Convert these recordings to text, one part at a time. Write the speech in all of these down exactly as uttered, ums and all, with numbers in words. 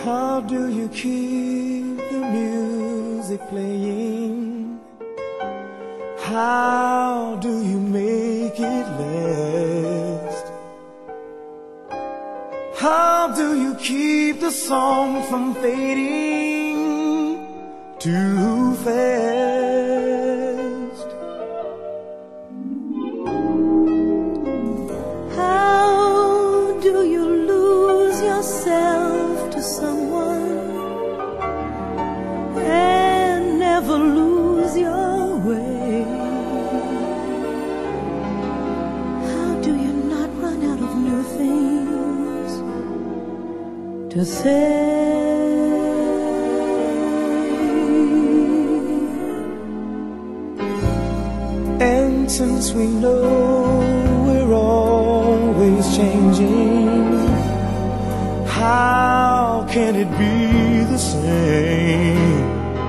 How do you keep the music playing? How do you make it last? How do you keep the song from fading too fast? How do you lose yourself to someone and never lose your way? How do you not run out of new things to say? And since we know we're always changing, how can it be the same?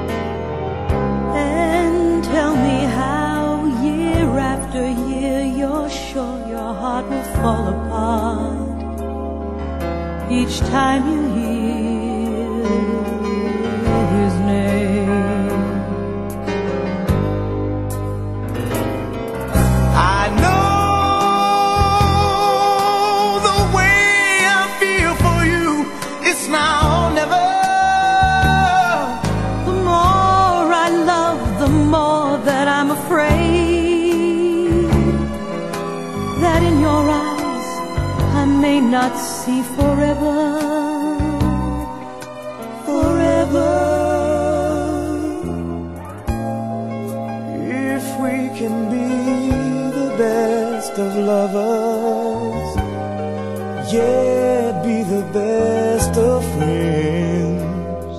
And tell me how year after year you're sure your heart will fall apart each time you hear his name. I know the way I feel for you, it's now or never. The more I love, the more that I'm afraid that in your eyes I may not see forever, forever. If we can be the best of lovers, yet be the best of friends.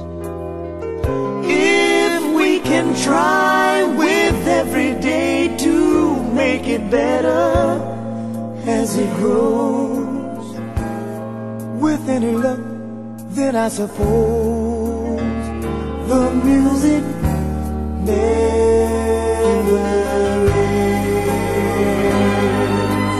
If we can try with every day to make it better as it grows, with any luck, then I suppose the music never ends.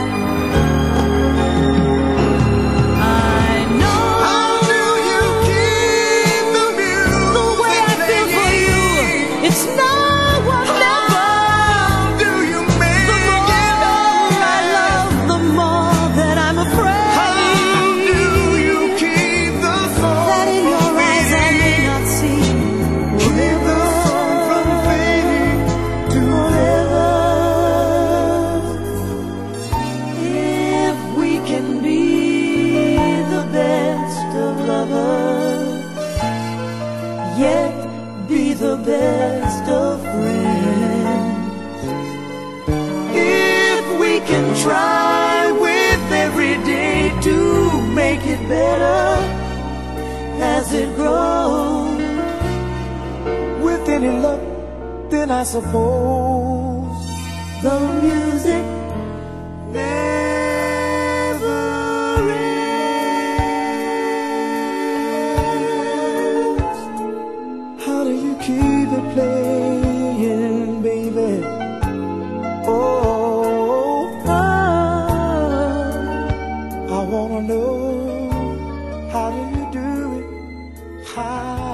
I know How do you keep the music the way I feel for you, it's now or never. How do you make The it more I last? love, the more that I'm afraid How do you keep the song that in your from eyes I may fading? not see Keep the song from fading to forever. If we can be the best of lovers, yet be the best of friends. If we can try with every day to make it better As it grows, with any luck, then I suppose the music never ends. How do you keep it playing, baby? Oh, I wanna know, how do you do it? How